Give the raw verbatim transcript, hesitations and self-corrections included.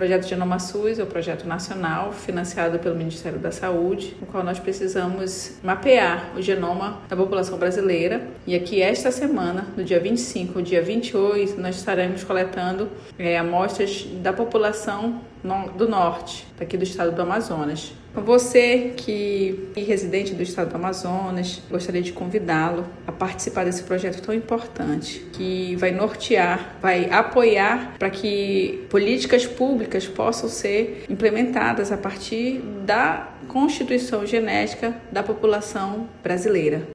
projeto Genoma SUS é o projeto nacional financiado pelo Ministério da Saúde, no qual nós precisamos mapear o genoma da população brasileira. E aqui esta semana, no dia vinte e cinco ao dia vinte e oito, nós estaremos coletando é, amostras da população no, do norte, aqui do estado do Amazonas. Você que é residente do estado do Amazonas, gostaria de convidá-lo a participar desse projeto tão importante, que vai nortear, vai apoiar para que políticas públicas possam ser implementadas a partir da constituição genética da população brasileira.